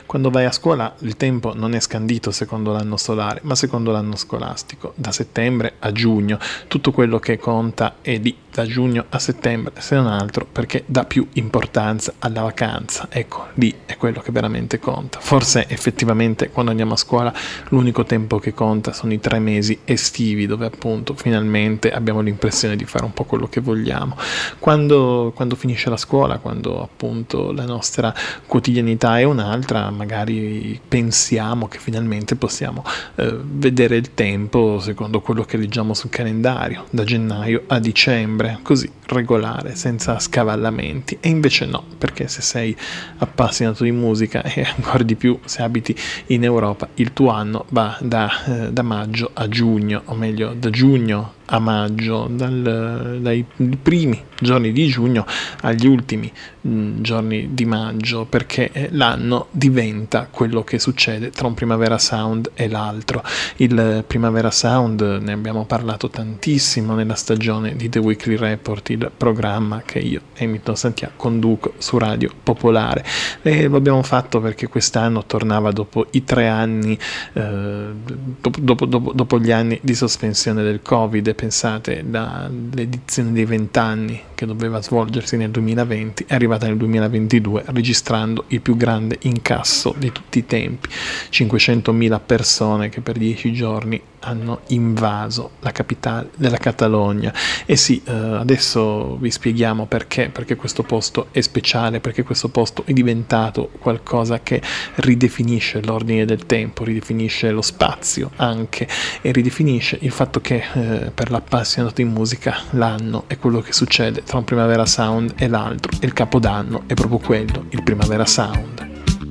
Quando vai a scuola il tempo non è scandito secondo l'anno solare, ma secondo l'anno scolastico. Da settembre a giugno tutto quello che conta è lì, da giugno a settembre, se non altro perché dà più importanza alla vacanza. Ecco, lì è quello che veramente conta. Forse effettivamente quando andiamo a scuola l'unico tempo che conta sono i 3 mesi estivi, dove appunto finalmente abbiamo l'impressione di fare un po' quello che vogliamo. Quando finisce la scuola, quando appunto la nostra quotidianità è un'altra, magari pensiamo che finalmente possiamo vedere il tempo secondo quello che leggiamo sul calendario, da gennaio a dicembre, così regolare, senza scavallamenti. E invece no, perché se sei appassionato di musica e ancora di più se abiti in Europa, il tuo anno va da maggio a giugno, o meglio da giugno a maggio, dai primi giorni di giugno agli ultimi giorni di maggio, perché l'anno diventa quello che succede tra un Primavera Sound e l'altro. Il Primavera Sound ne abbiamo parlato tantissimo nella stagione di The Weekly Report, il programma che io, Hamilton Santiago, conduco su Radio Popolare, e lo abbiamo fatto perché quest'anno tornava dopo i 3 anni, dopo gli anni di sospensione del Covid. Pensate, l'edizione dei 20 anni che doveva svolgersi nel 2020 è arrivata nel 2022 registrando il più grande incasso di tutti i tempi, 500.000 persone che per 10 giorni hanno invaso la capitale della Catalogna. E sì, adesso vi spieghiamo perché questo posto è speciale, perché questo posto è diventato qualcosa che ridefinisce l'ordine del tempo, ridefinisce lo spazio anche, e ridefinisce il fatto che per l'appassionato di musica l'anno è quello che succede tra un Primavera Sound e l'altro, e il capodanno è proprio quello, il Primavera Sound.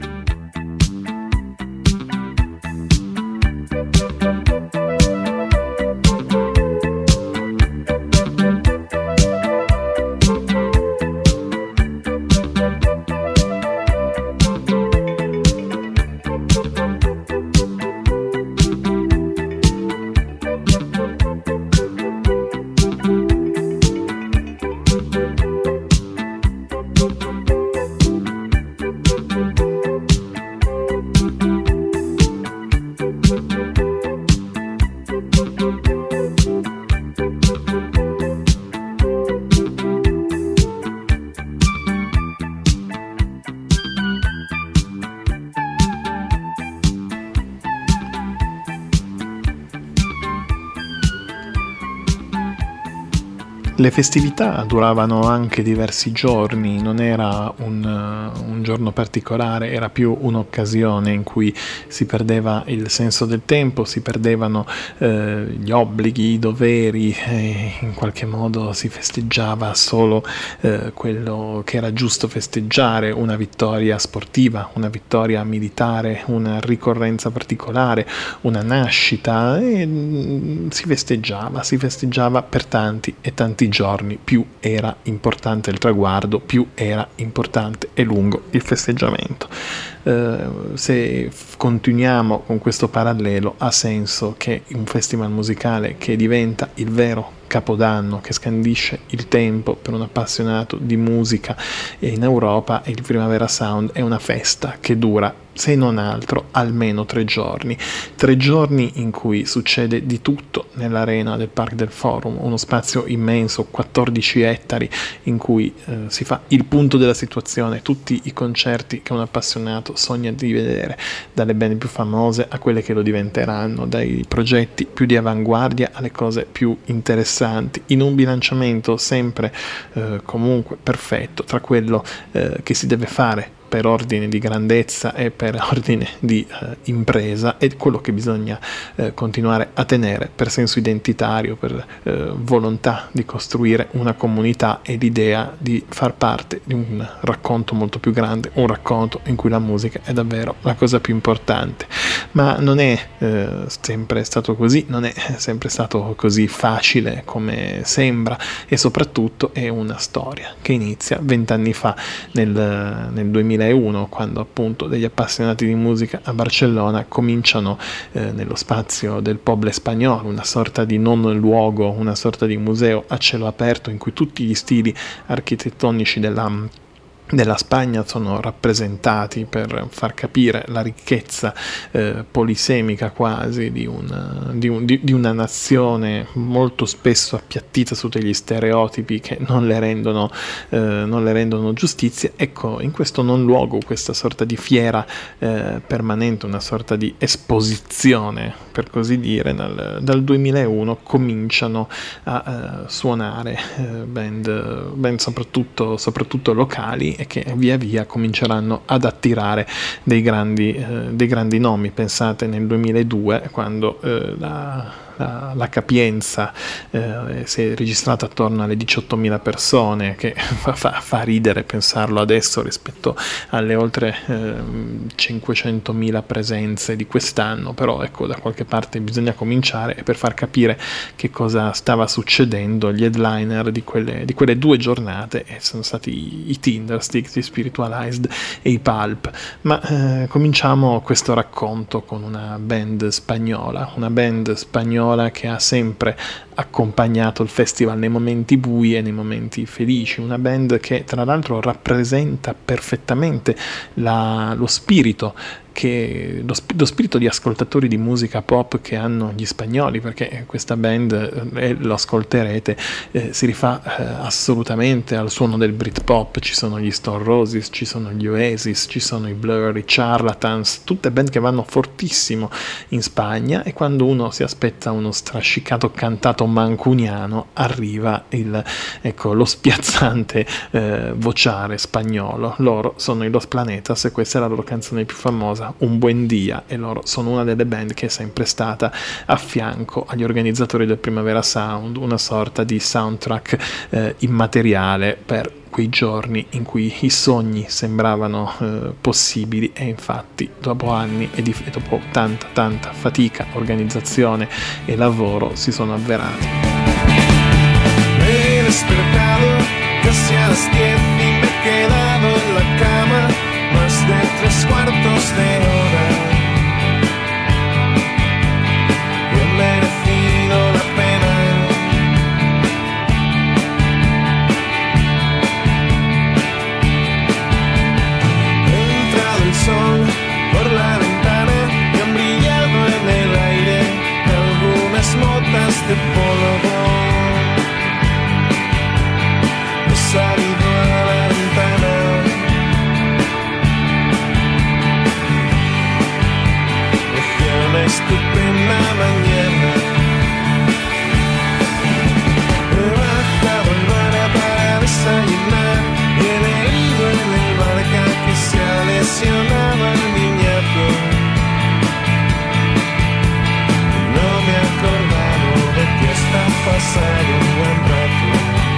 Le festività duravano anche diversi giorni, non era un giorno particolare, era più un'occasione in cui si perdeva il senso del tempo, si perdevano gli obblighi, i doveri, e in qualche modo si festeggiava solo quello che era giusto festeggiare, una vittoria sportiva, una vittoria militare, una ricorrenza particolare, una nascita, e si festeggiava per tanti e tanti giorni. Più era importante il traguardo, più era importante e lungo il festeggiamento. Se continuiamo con questo parallelo, ha senso che un festival musicale che diventa il vero capodanno, che scandisce il tempo per un appassionato di musica in Europa, il Primavera Sound è una festa che dura, se non altro, almeno 3 giorni. 3 giorni in cui succede di tutto nell'arena del Parc del Forum, uno spazio immenso, 14 ettari, in cui si fa il punto della situazione, tutti i concerti che un appassionato sogna di vedere, dalle band più famose a quelle che lo diventeranno, dai progetti più di avanguardia alle cose più interessanti, in un bilanciamento sempre comunque perfetto tra quello che si deve fare per ordine di grandezza e per ordine di impresa, e quello che bisogna continuare a tenere per senso identitario, per volontà di costruire una comunità e l'idea di far parte di un racconto molto più grande, un racconto in cui la musica è davvero la cosa più importante. Ma non è sempre stato così, non è sempre stato così facile come sembra, e soprattutto è una storia che inizia 20 anni fa, nel 2001, quando appunto degli appassionati di musica a Barcellona cominciano nello spazio del Poble Español, una sorta di non luogo, una sorta di museo a cielo aperto in cui tutti gli stili architettonici della Spagna sono rappresentati per far capire la ricchezza polisemica quasi di una nazione molto spesso appiattita su degli stereotipi che non le rendono giustizia. Ecco, in questo non luogo, questa sorta di fiera permanente, una sorta di esposizione, per così dire, dal 2001 cominciano a suonare band soprattutto locali, e che via via cominceranno ad attirare dei grandi nomi. Pensate nel 2002, quando la capienza si è registrata attorno alle 18.000 persone, che fa ridere pensarlo adesso rispetto alle oltre 500.000 presenze di quest'anno, però ecco, da qualche parte bisogna cominciare, e per far capire che cosa stava succedendo, gli headliner di quelle 2 giornate sono stati i Tindersticks, i Spiritualized e i Pulp. Ma cominciamo questo racconto con una band spagnola che ha sempre accompagnato il festival nei momenti bui e nei momenti felici, una band che tra l'altro rappresenta perfettamente lo spirito di ascoltatori di musica pop che hanno gli spagnoli, perché questa band, lo ascolterete, si rifà assolutamente al suono del Britpop. Ci sono gli Stone Roses, ci sono gli Oasis, ci sono i Blur, i Charlatans, tutte band che vanno fortissimo in Spagna, e quando uno si aspetta uno strascicato cantato mancuniano arriva lo spiazzante vociare spagnolo. Loro sono i Los Planetas e questa è la loro canzone più famosa, Un Buen Dia, e loro sono una delle band che è sempre stata a fianco agli organizzatori del Primavera Sound, una sorta di soundtrack immateriale per quei giorni in cui i sogni sembravano possibili, e infatti dopo anni e dopo tanta fatica, organizzazione e lavoro si sono avverati. Me he despertado casi a las 10 y me he quedado en la cama más de 3/4 de hora. He merecido la pena. He entrado el sol por la ventana y han brillado en el aire algunas motas de polvo. He salido a la ventana. Una estupenda mañana. He bajado al bar para desayunar y he leído en el Barca que se ha lesionado al niñato. No me he acordado de que está pasado un buen rato.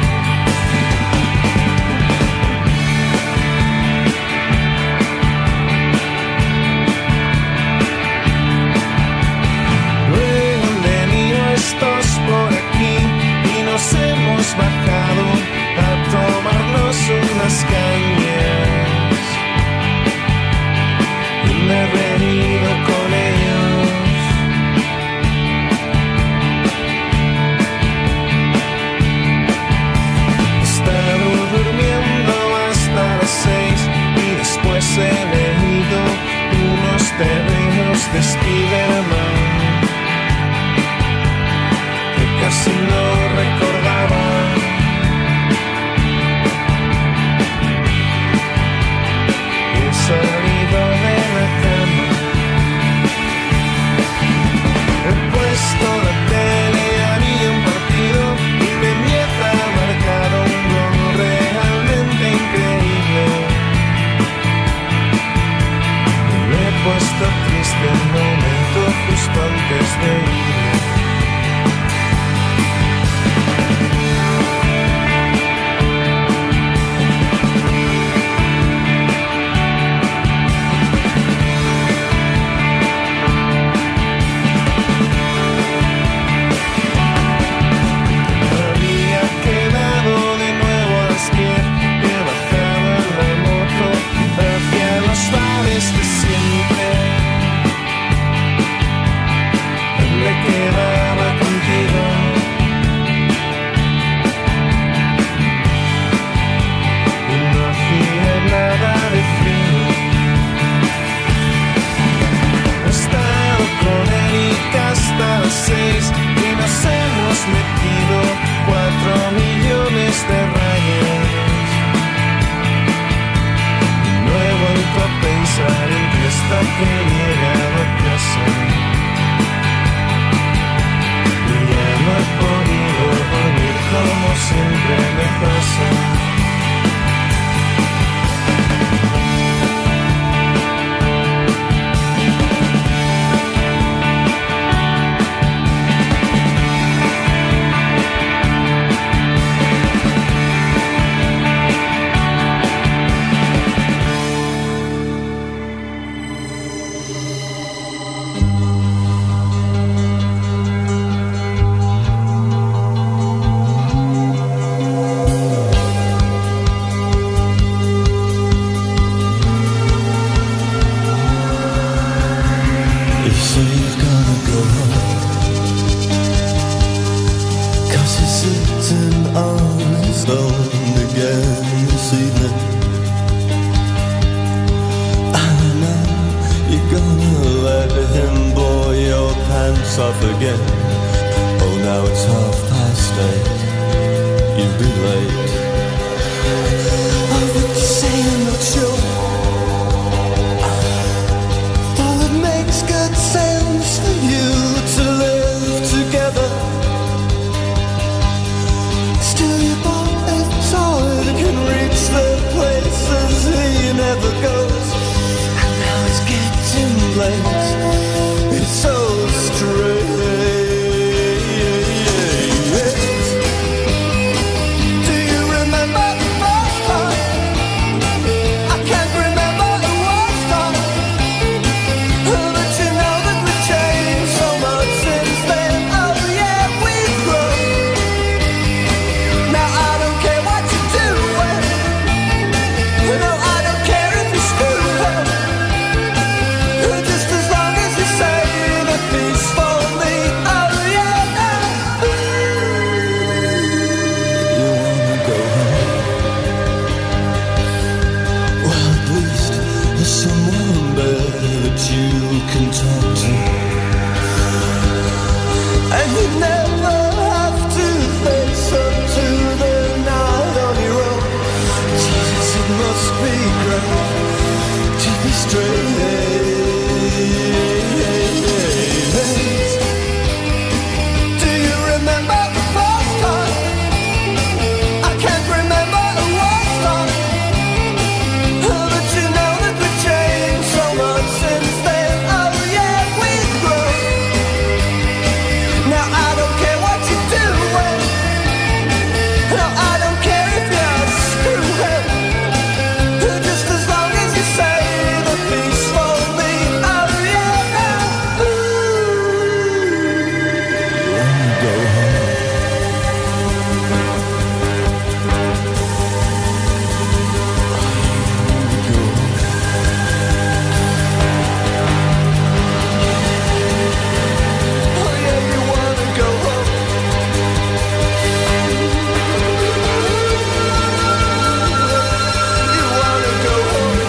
Por aquí y nos hemos bajado a tomarnos unas cañas y me he reído con ellos. He estado durmiendo hasta las 6 y después he leído unos tebeos de Spiderman. Casi no recordaba. He salido de la cama. He puesto la tele, había un partido y me había marcado un gol realmente increíble. Me he puesto triste un momento justo antes de irme. De siempre, le queda millones de rayos. No he vuelto a pensar en ti hasta que he llegado a casa. Y ya no he podido dormir como siempre me pasa. Off again. Oh, now it's 8:30. You'll be late. Oh, but you say you're not sure. Though it makes good sense for you to live together. Still you bought a toy that can reach the places he never goes. And now it's getting late. It's so strange. Do you remember the first time? I can't remember the worst time. But you know that we've changed so much since then. Oh yeah, we've grown. Now I don't care what you do. No, I don't care if you screw up. Just as long as you say the peace for me. Oh yeah. You wanna go home? Well, at least there's someone there that you can talk to. And you never have to face up to the night on your own. Jesus, it must be great to be straight. Do you remember the first time? I can't remember the worst time. But you know that we've changed so much since then. Oh yeah, we've grown. Now I don't care what you do. No, I don't care if you're screwing. Just as long as you say the peace for me. Oh yeah. Go home. Oh yeah, you wanna go home. You wanna go home.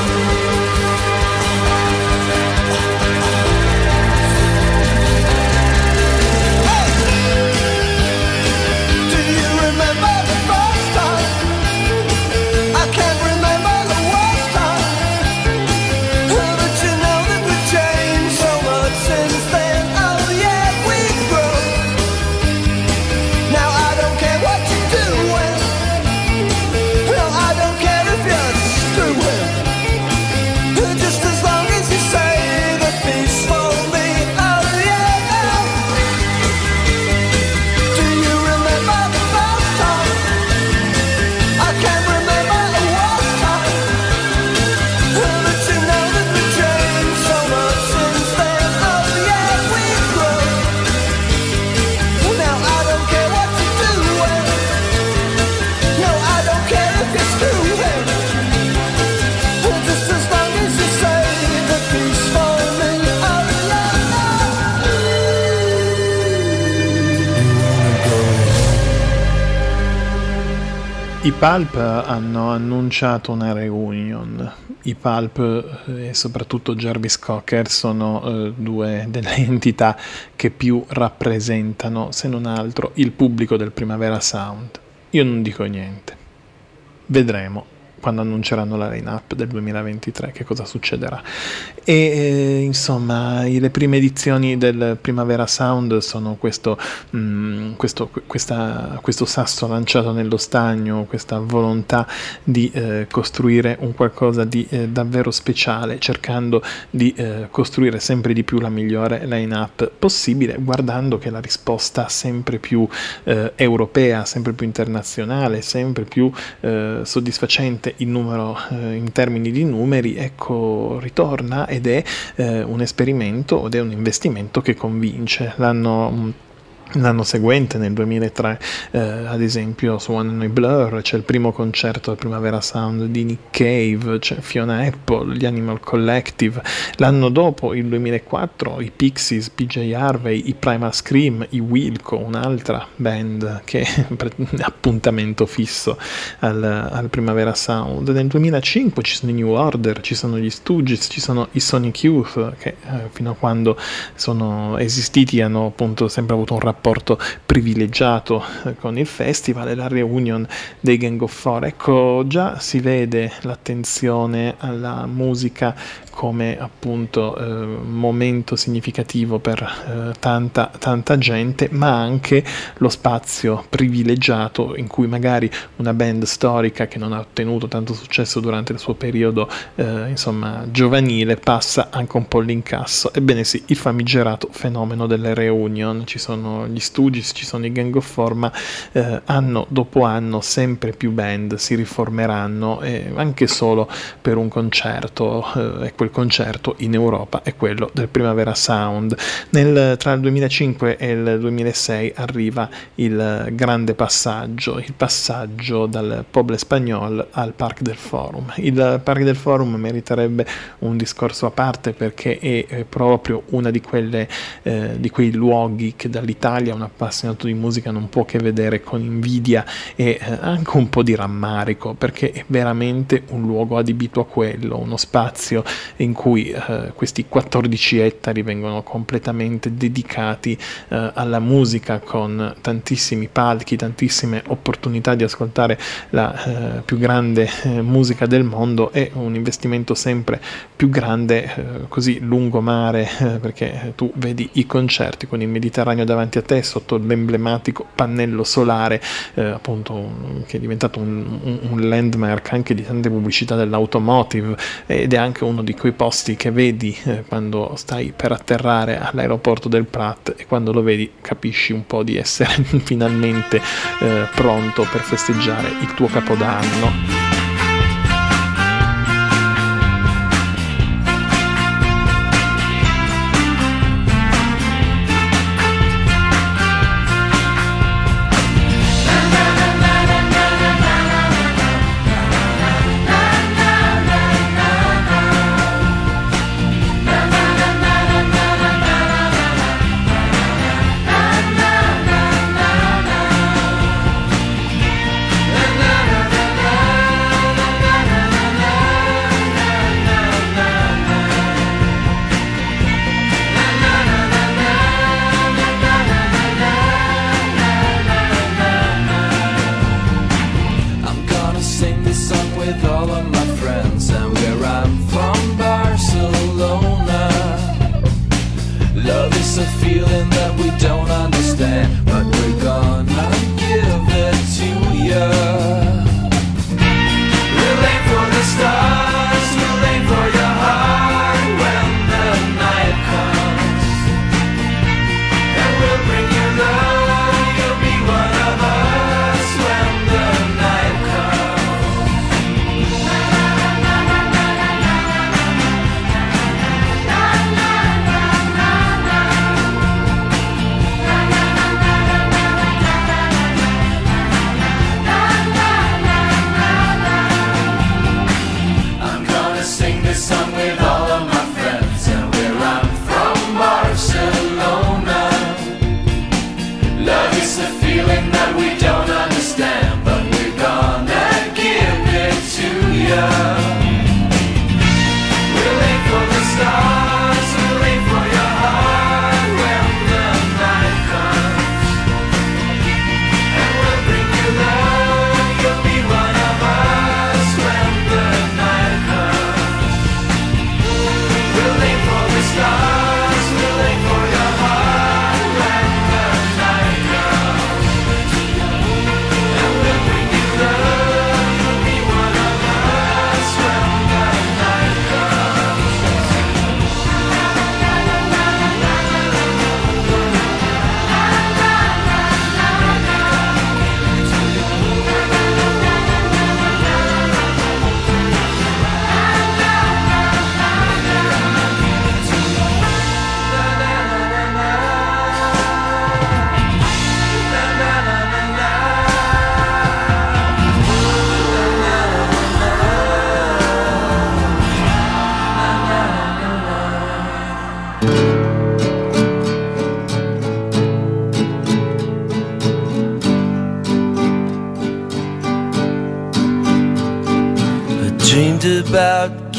Do you remember the first time? I can't remember the worst time. But you know that we've changed so much since then. Oh yeah, we've grown. Now I don't care what you do. No, I don't care if you're screwing. Just as long as you say the peace for me. Oh yeah. Do you remember the first time? I can't remember the worst time. But you know that we've changed so much since then. Oh yeah, we've grown. Now I don't care what you do. No, I don't care if you're screwing. Just as long as you say the peace for me. Oh yeah. I Pulp hanno annunciato una reunion. I Pulp e soprattutto Jarvis Cocker sono due delle entità che più rappresentano, se non altro, il pubblico del Primavera Sound. Io non dico niente. Vedremo quando annunceranno la line-up del 2023 che cosa succederà. E insomma, le prime edizioni del Primavera Sound sono questo sasso lanciato nello stagno, questa volontà di costruire un qualcosa di davvero speciale, cercando di costruire sempre di più la migliore line-up possibile, guardando che la risposta sempre più europea, sempre più internazionale, sempre più soddisfacente in termini di numeri, ecco, ritorna ed è un esperimento ed è un investimento che convince. L'anno seguente, nel 2003, ad esempio su One Night Blur c'è il primo concerto al Primavera Sound di Nick Cave, c'è Fiona Apple, gli Animal Collective. L'anno dopo, il 2004, i Pixies, PJ Harvey, i Primal Scream, i Wilco, un'altra band che è appuntamento fisso al Primavera Sound. Nel 2005 ci sono i New Order, ci sono gli Stooges, ci sono i Sonic Youth, che fino a quando sono esistiti hanno appunto sempre avuto un rapporto privilegiato con il festival, e la reunion dei Gang of Four. Ecco, già si vede l'attenzione alla musica come appunto momento significativo per tanta gente, ma anche lo spazio privilegiato in cui magari una band storica che non ha ottenuto tanto successo durante il suo periodo insomma giovanile passa anche un po' l'incasso. Ebbene sì, il famigerato fenomeno delle reunion. Ci sono gli Stooges, ci sono i Gang of Four, ma anno dopo anno sempre più band si riformeranno, anche solo per un concerto, e quel concerto in Europa è quello del Primavera Sound. Tra il 2005 e il 2006 arriva il grande passaggio, il passaggio dal Poble Espagnol al Parc del Forum. Il Parc del Forum meriterebbe un discorso a parte, perché è proprio una di quei luoghi che dall'Italia un appassionato di musica non può che vedere con invidia e anche un po' di rammarico, perché è veramente un luogo adibito a quello, uno spazio in cui questi 14 ettari vengono completamente dedicati alla musica, con tantissimi palchi, tantissime opportunità di ascoltare la più grande musica del mondo, e un investimento sempre più grande, così lungomare, perché tu vedi i concerti con il Mediterraneo davanti a te sotto l'emblematico pannello solare, appunto, che è diventato un landmark anche di tante pubblicità dell'automotive, ed è anche uno di quei posti che vedi quando stai per atterrare all'aeroporto del Prat, e quando lo vedi capisci un po' di essere finalmente pronto per festeggiare il tuo capodanno.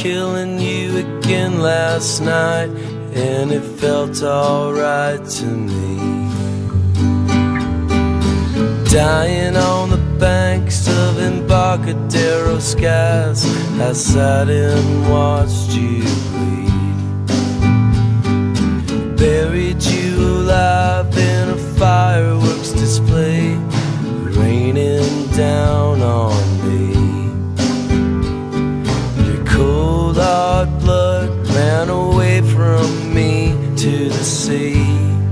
killing you again last night, and it felt alright to me. Dying on the banks of Embarcadero skies, I sat and watched you bleed. Buried you alive in a fireworks display, raining down on me. Your cold hard blood ran away from me to the sea.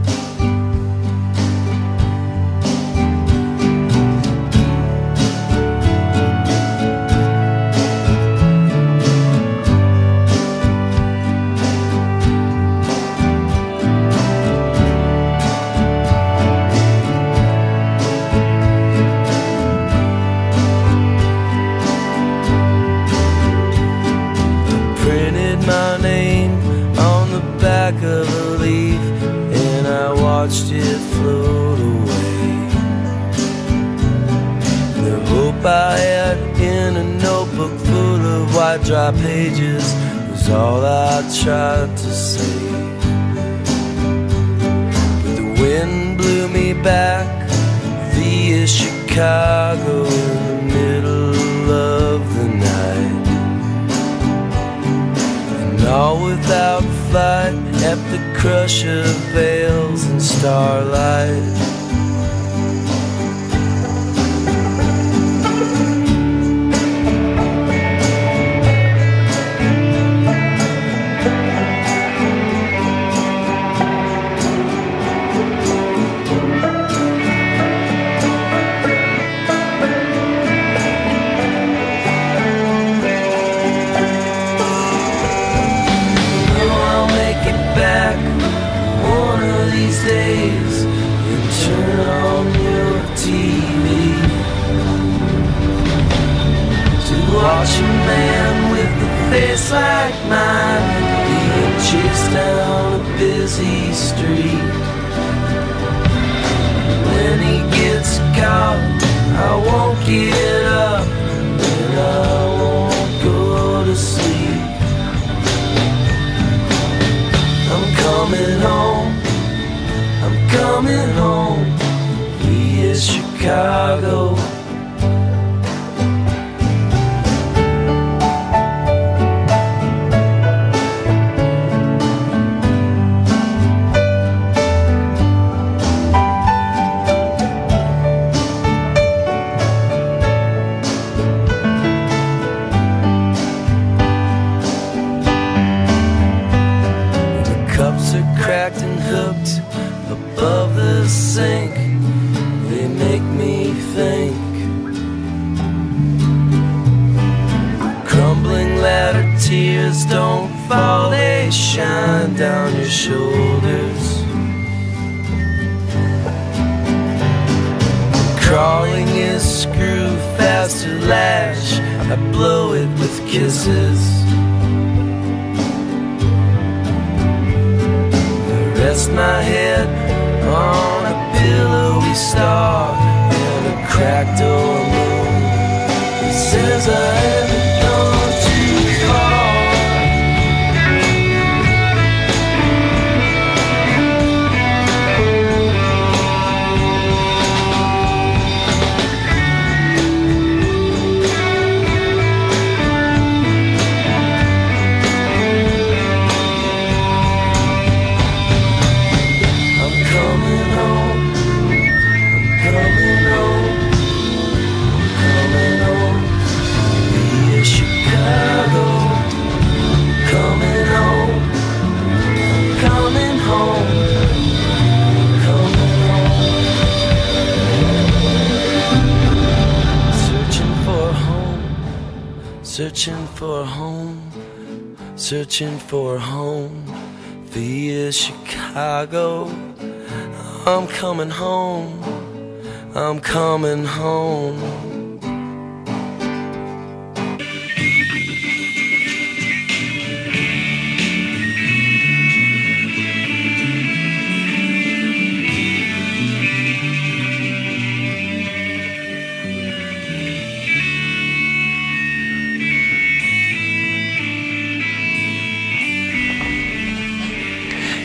Of a leaf, and I watched it float away. The hope I had in a notebook full of white dry pages was all I tried to say. But the wind blew me back via Chicago in the middle of the night, and all without flight at the crush of veils and starlight. Days and turn on your TV to watch a man with a face like mine being chased down a busy street. When he gets caught, I won't get up and I won't go to sleep. I'm coming home, I'm coming home via Chicago. The cups are cracked and hooked above the sink, they make me think. Crumbling ladder tears don't fall, they shine down your shoulders. Crawling is screw fast to lash, I blow it with kisses. Rest my head on a pillowy star and a cracked door moon that says I haven't gone too far. Searching for a home, searching for a home via Chicago. I'm coming home, I'm coming home.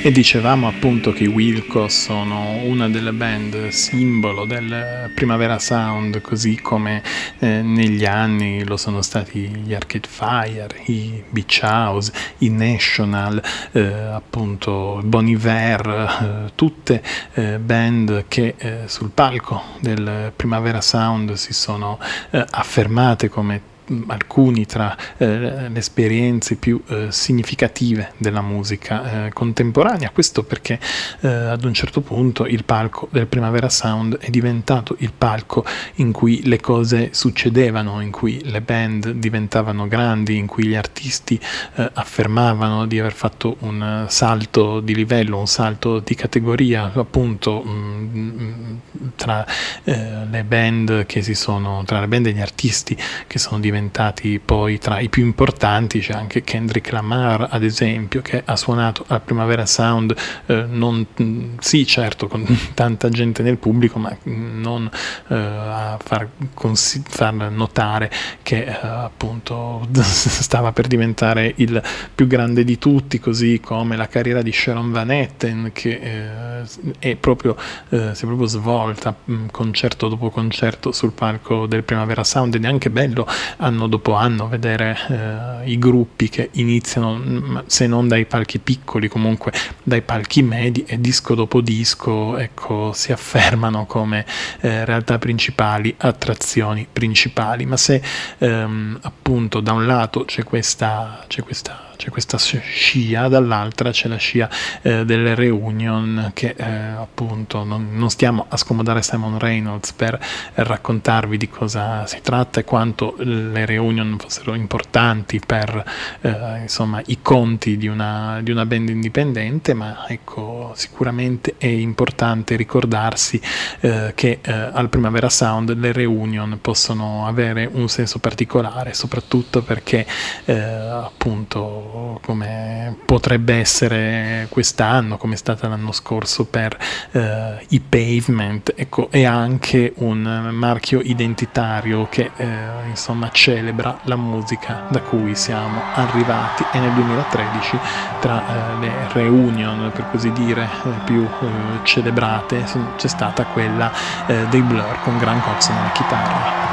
E dicevamo appunto che i Wilco sono una delle band simbolo del Primavera Sound, così come negli anni lo sono stati gli Arcade Fire, i Beach House, i National, appunto Bon Iver, tutte band che sul palco del Primavera Sound si sono affermate come alcuni tra le esperienze più significative della musica contemporanea. Questo perché ad un certo punto il palco del Primavera Sound è diventato il palco in cui le cose succedevano, in cui le band diventavano grandi, in cui gli artisti affermavano di aver fatto un salto di livello, un salto di categoria, appunto tra le band che tra le band e gli artisti che sono diventati poi tra i più importanti. C'è anche Kendrick Lamar, ad esempio, che ha suonato al Primavera Sound, sì certo con tanta gente nel pubblico, ma non a far notare che appunto stava per diventare il più grande di tutti, così come la carriera di Sharon Van Etten, che si è proprio svolta concerto dopo concerto sul palco del Primavera Sound. Ed è anche bello anno dopo anno vedere i gruppi che iniziano, se non dai palchi piccoli, comunque dai palchi medi, e disco dopo disco, ecco, si affermano come realtà principali, attrazioni principali. Ma se appunto da un lato c'è questa scia, dall'altra c'è la scia delle reunion, che appunto non stiamo a scomodare Simon Reynolds per raccontarvi di cosa si tratta e quanto le reunion fossero importanti per insomma i conti di una band indipendente, ma ecco, sicuramente è importante ricordarsi che al Primavera Sound le reunion possono avere un senso particolare, soprattutto perché appunto, come potrebbe essere quest'anno, come è stata l'anno scorso per i Pavement, ecco, è anche un marchio identitario che insomma celebra la musica da cui siamo arrivati. E nel 2013 tra le reunion, per così dire, più celebrate c'è stata quella dei Blur con Grant Coxon alla chitarra.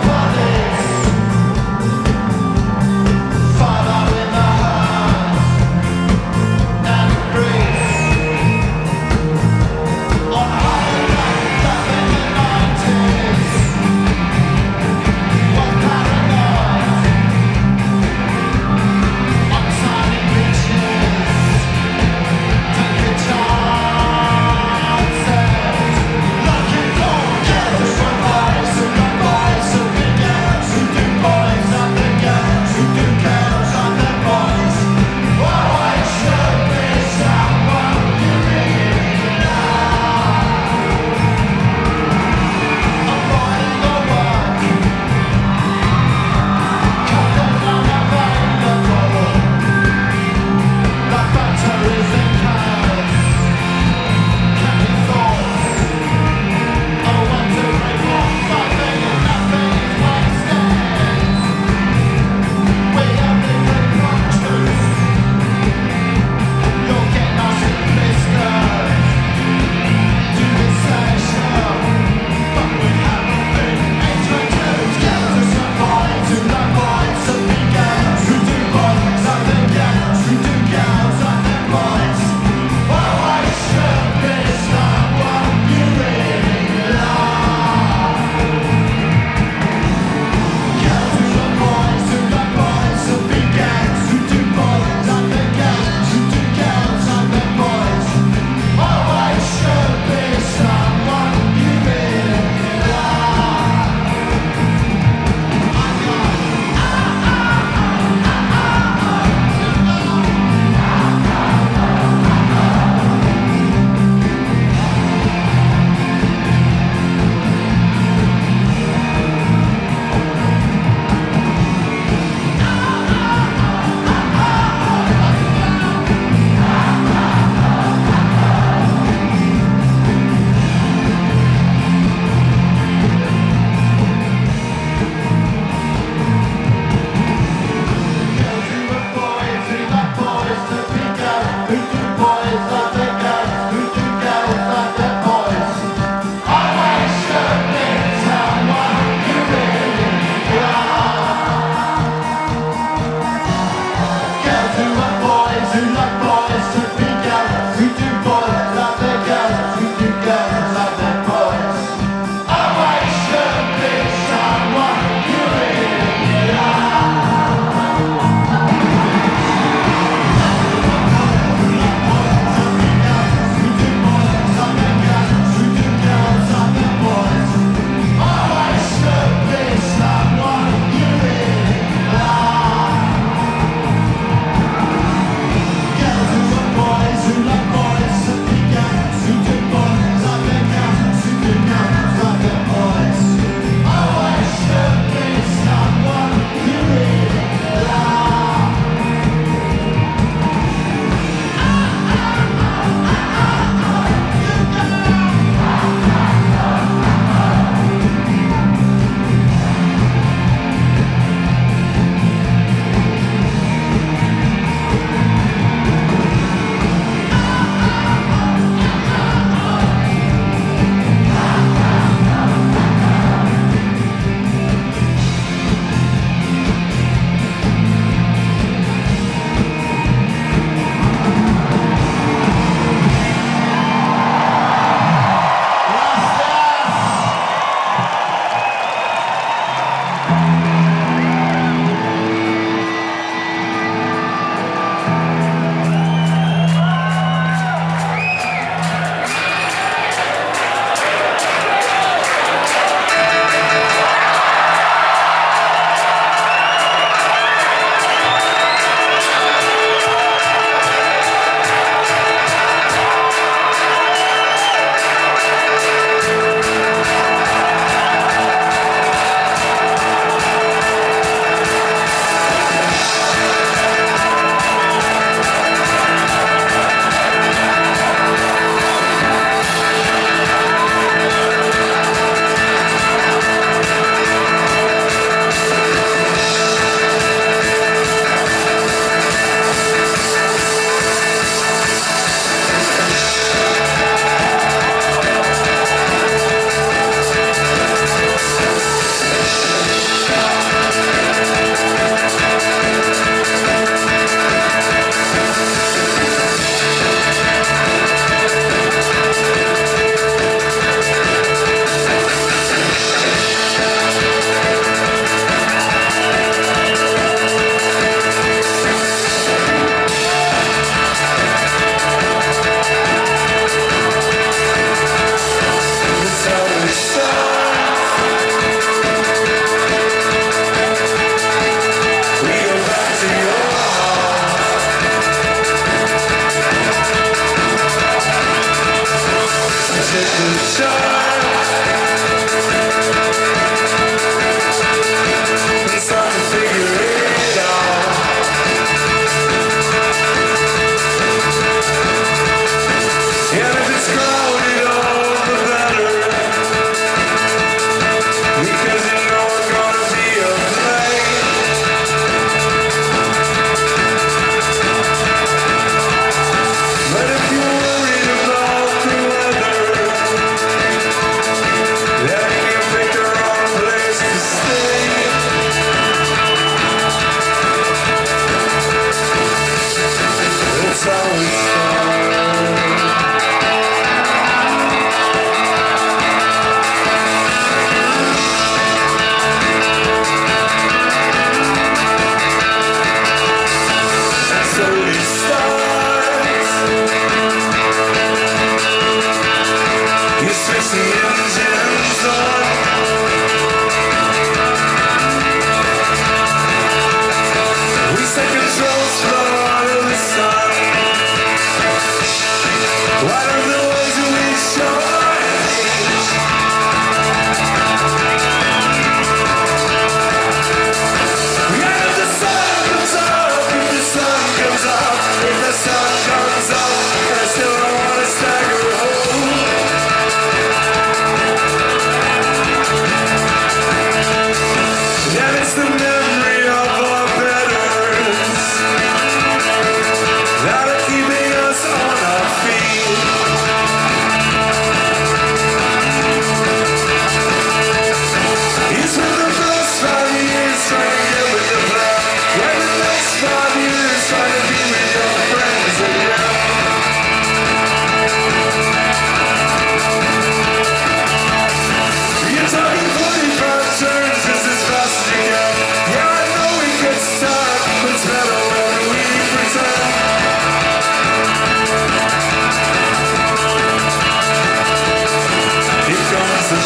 Fall out in the heart.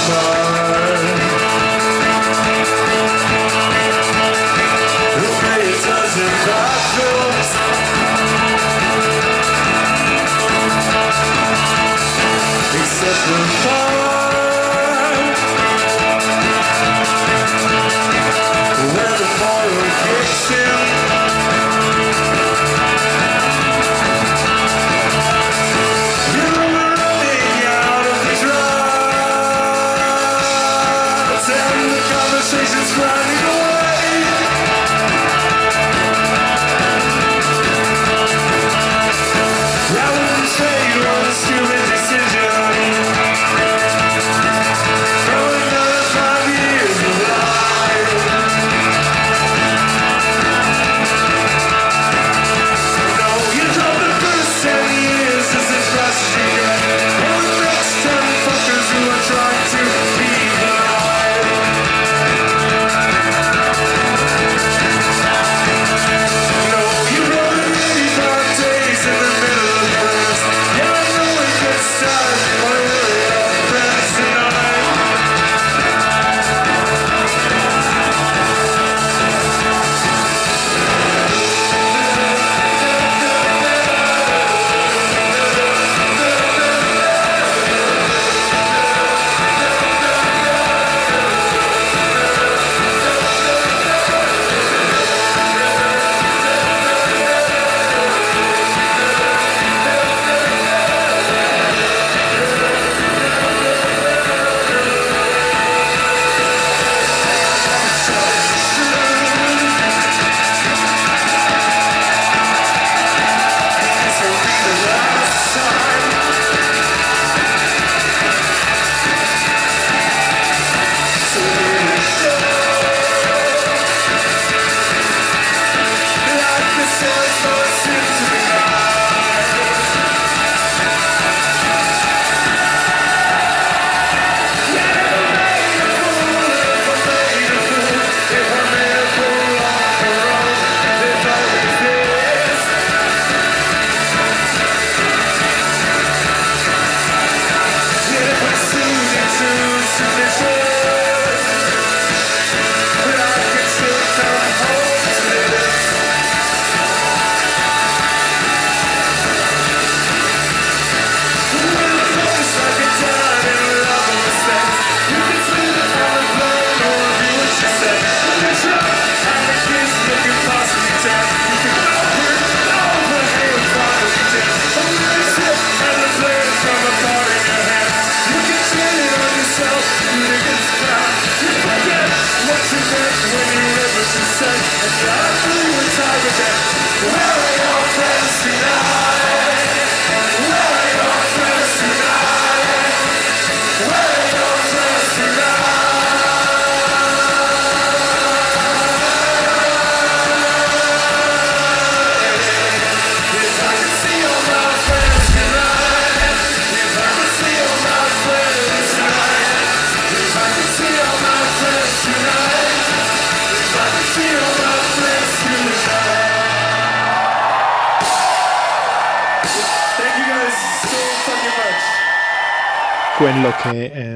Quello che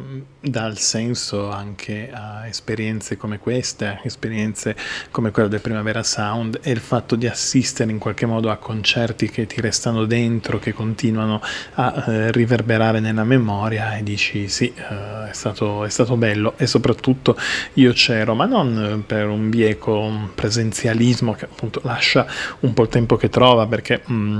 dà il senso anche a esperienze come queste, esperienze come quella del Primavera Sound, è il fatto di assistere in qualche modo a concerti che ti restano dentro, che continuano a riverberare nella memoria, e dici sì, è stato bello. E soprattutto io c'ero, ma non per un bieco presenzialismo che appunto lascia un po' il tempo che trova, perché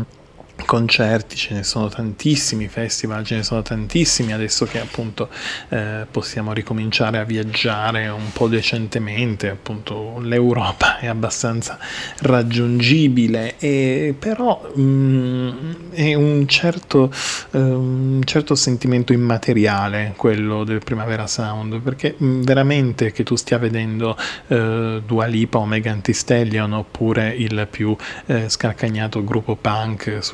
concerti ce ne sono tantissimi, festival ce ne sono tantissimi, adesso che appunto possiamo ricominciare a viaggiare un po' decentemente, appunto l'Europa è abbastanza raggiungibile, e però è un certo sentimento immateriale quello del Primavera Sound, perché veramente che tu stia vedendo Dua Lipa o Megan Thee Stallion oppure il più scalcagnato gruppo punk sul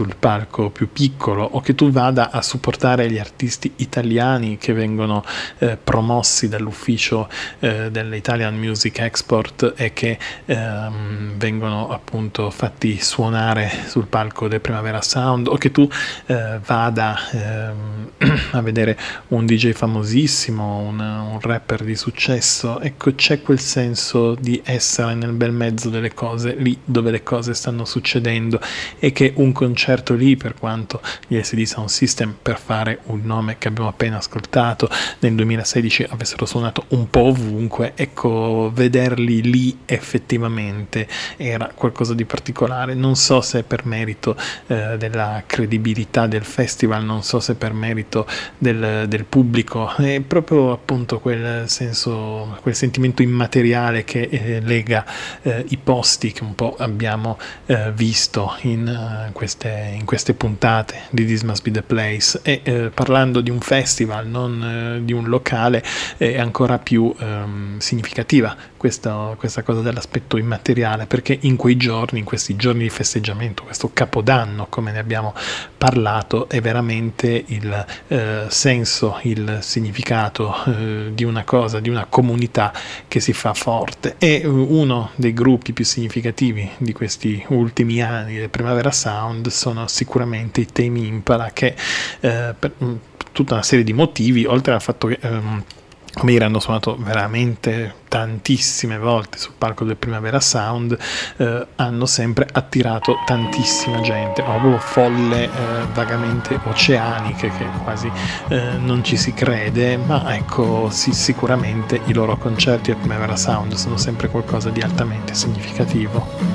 sul palco più piccolo, o che tu vada a supportare gli artisti italiani che vengono promossi dall'ufficio dell'Italian Music Export e che vengono appunto fatti suonare sul palco del Primavera Sound, o che tu vada a vedere un DJ famosissimo, un rapper di successo. Ecco, c'è quel senso di essere nel bel mezzo delle cose, lì dove le cose stanno succedendo, e che un concerto lì, per quanto gli LCD Sound System, per fare un nome che abbiamo appena ascoltato, nel 2016 avessero suonato un po' ovunque, ecco, vederli lì effettivamente era qualcosa di particolare. Non so se per merito della credibilità del festival, non so se per merito del pubblico, è proprio appunto quel senso, quel sentimento immateriale che lega i posti che un po' abbiamo visto in queste puntate di This Must Be The Place. E parlando di un festival, non di un locale, è ancora più significativa questa cosa dell'aspetto immateriale, perché in questi giorni di festeggiamento, questo Capodanno, come ne abbiamo parlato, è veramente il senso, il significato di una cosa, di una comunità che si fa forte. E uno dei gruppi più significativi di questi ultimi anni del Primavera Sound sono sicuramente i Tame Impala, che per tutta una serie di motivi, oltre al fatto che come dire, hanno suonato veramente tantissime volte sul palco del Primavera Sound, hanno sempre attirato tantissima gente, proprio folle vagamente oceaniche, che quasi non ci si crede, ma ecco, sì, sicuramente i loro concerti al Primavera Sound sono sempre qualcosa di altamente significativo.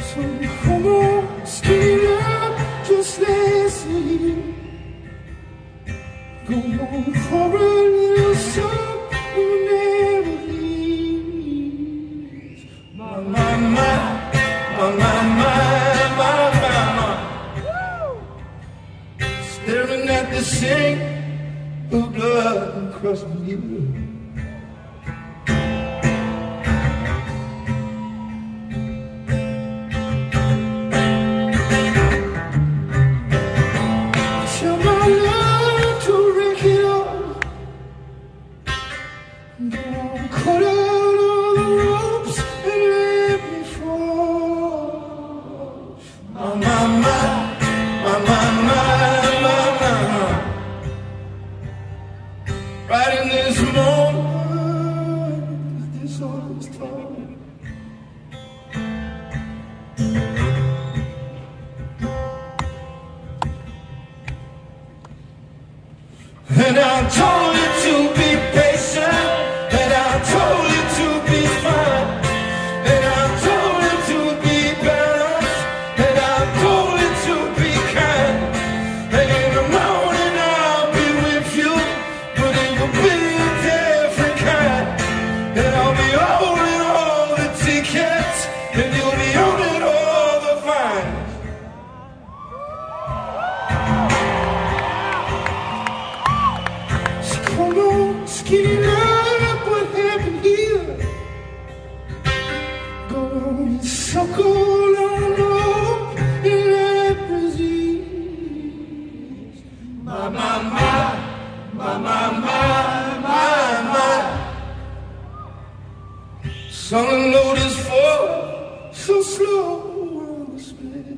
So come on, speed up, just listen. Go on for a little song who never leaves. My, my, my, my, my, my, my, my. Staring at the sink of blood across my ear. And I told you to be patient, and I told you to be fine, and I told you to be balanced, and I told you to be kind. And in the morning I'll be with you, but it will be a different kind. And I'll be holding all the tickets, and you'll be holding all the fines. Come on, skinny up, what happened here? Go on and suckle on up in that disease. My, my, my, my, my, my, my, my. Sun and load is full, so slow on the split.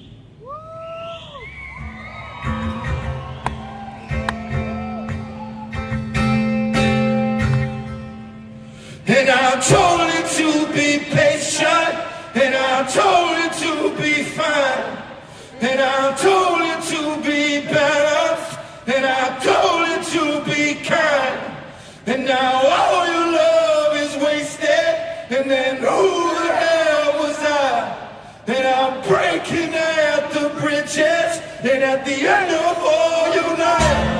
And I told you to be patient, and I told you to be fine, and I told you to be balanced, and I told you to be kind. And now all your love is wasted, and then who the hell was I? And I'm breaking at the bridges, and at the end of all your nights.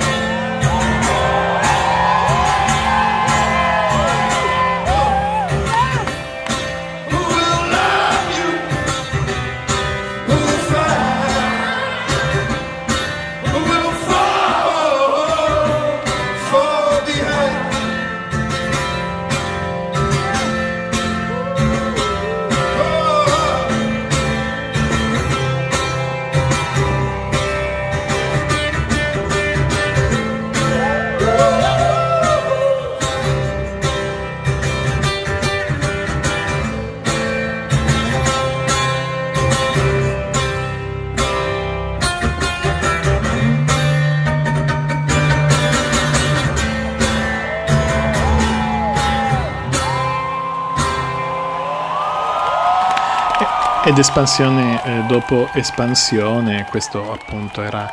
Ed espansione dopo espansione, questo appunto era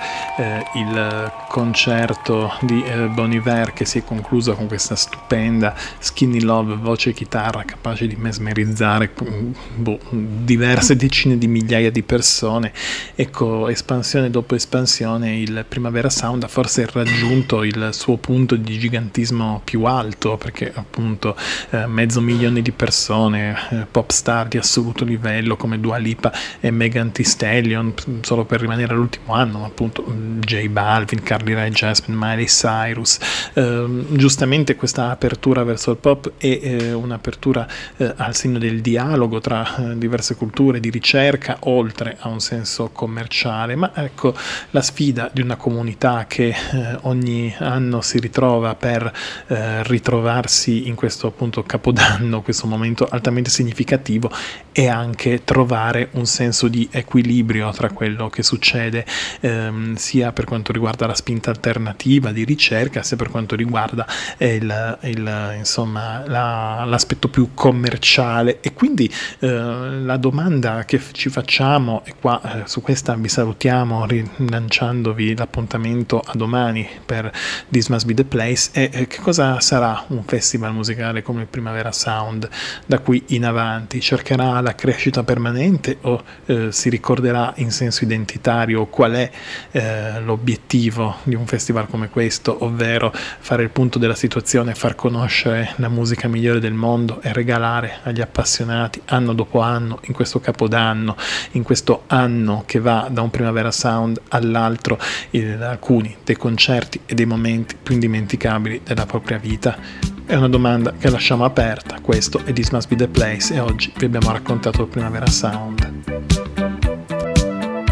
il concerto di Bon Iver, che si è concluso con questa stupenda Skinny Love, voce e chitarra capace di mesmerizzare diverse decine di migliaia di persone. Ecco, espansione dopo espansione, il Primavera Sound ha forse raggiunto il suo punto di gigantismo più alto, perché appunto 500.000 di persone, pop star di assoluto livello come Dua Lipa e Megan Thee Stallion, solo per rimanere all'ultimo anno, appunto J Balvin, Carly Rae Jepsen, Miley Cyrus. Giustamente questa apertura verso il pop è un'apertura al segno del dialogo tra diverse culture, di ricerca, oltre a un senso commerciale. Ma ecco, la sfida di una comunità che ogni anno si ritrova per ritrovarsi in questo appunto capodanno, questo momento altamente significativo, è anche trovare un senso di equilibrio tra quello che succede sia per quanto riguarda la spinta alternativa di ricerca, sia per quanto riguarda insomma l'aspetto più commerciale. E quindi la domanda che ci facciamo, e qua su questa vi salutiamo rilanciandovi l'appuntamento a domani per This Must Be The Place, è che cosa sarà un festival musicale come il Primavera Sound da qui in avanti? Cercherà la crescita permanente permanente o si ricorderà in senso identitario qual è l'obiettivo di un festival come questo, ovvero fare il punto della situazione, far conoscere la musica migliore del mondo e regalare agli appassionati anno dopo anno, in questo capodanno, in questo anno che va da un Primavera Sound all'altro, alcuni dei concerti e dei momenti più indimenticabili della propria vita? È una domanda che lasciamo aperta. Questo è This Must Be The Place e oggi vi abbiamo raccontato il Primavera Sound.